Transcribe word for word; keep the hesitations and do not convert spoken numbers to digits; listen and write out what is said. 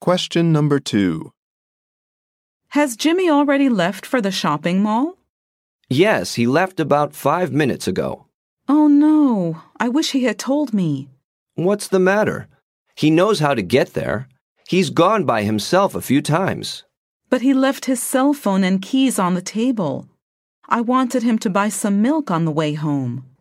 Question number two. Has Jimmy already left for the shopping mall? Yes, he left about five minutes ago. Oh no, I wish he had told me. What's the matter? He knows how to get there. He's gone by himself a few times. But he left his cell phone and keys on the table. I wanted him to buy some milk on the way home.